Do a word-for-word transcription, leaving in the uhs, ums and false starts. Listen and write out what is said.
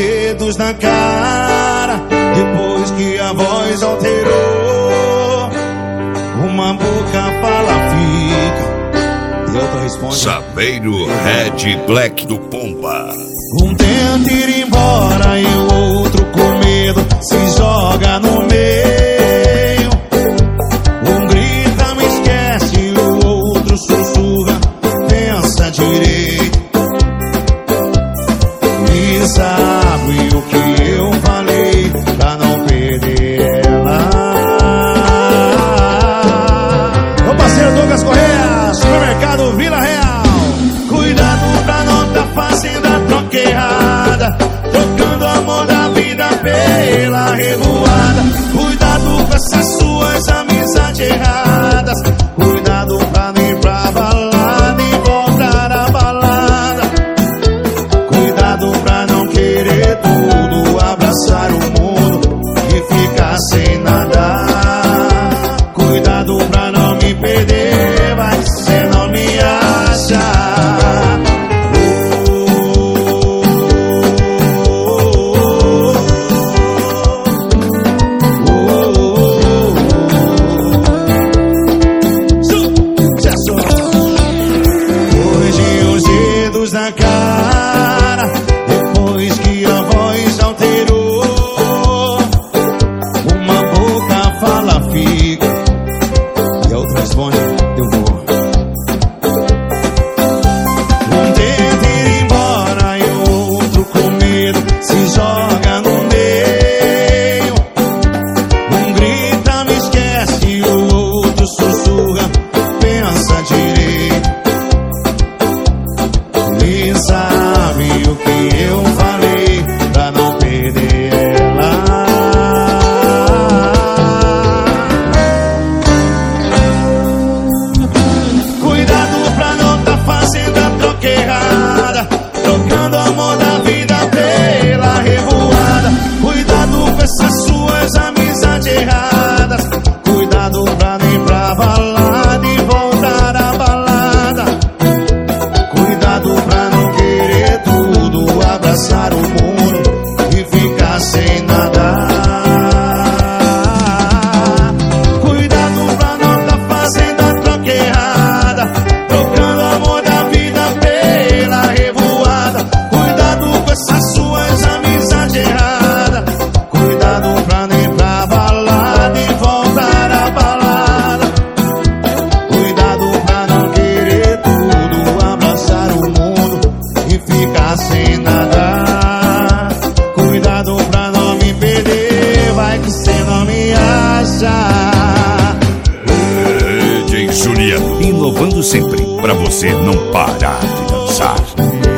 dedos na cara, depois que a voz alterou. Uma boca fala, fica, e outra responde. Saveiro Red Black do Pomba. Um tenta ir embora e o outro com medo se joga no meio. Um grita, me esquece, e o outro sussurra, pensa direito. E sabe o que eu falei pra não perder ela. Meu parceiro Douglas Correia, supermercado Vila Real. Cuidado pra não tá fazendo a troca errada, trocando o amor da vida pela revoada. Cuidado com essas suas amizades erradas. Cuidado pra não ir pra balada e voltar à balada. Cuidado pra não querer tudo, abraçar o mundo e ficar sem nada. Cuidado pra não me perder, vai que cê não me acha. Na cara, depois que a voz alterou. Uma boca fala, fica, e a outra responde, eu vou. Um tenta ir embora e o outro com medo se joga no meio. Um grita, me esquece, e o outro sussurra, pensa direito. E sabe o que eu falei pra não perder ela. Cuidado pra não tá fazendo a troca errada, trocando o amor da vida pela revoada. Cuidado com essas suas amizades erradas. Cuidado pra nem pra balada e voltar à balada. Cuidado pra não querer tudo, abraçar o mundo e ficar sem nada. Cuidado pra não tá fazendo a troca errada, trocando o amor da vida pela revoada. Cuidado com essas suas amizades erradas. Cuidado pra nem pra balada e voltar à balada. Cuidado pra não querer tudo, abraçar o mundo e ficar sem nada. Cuidado pra não me perder, vai que cê não me acha. D J Juliano, inovando sempre pra você não parar de dançar.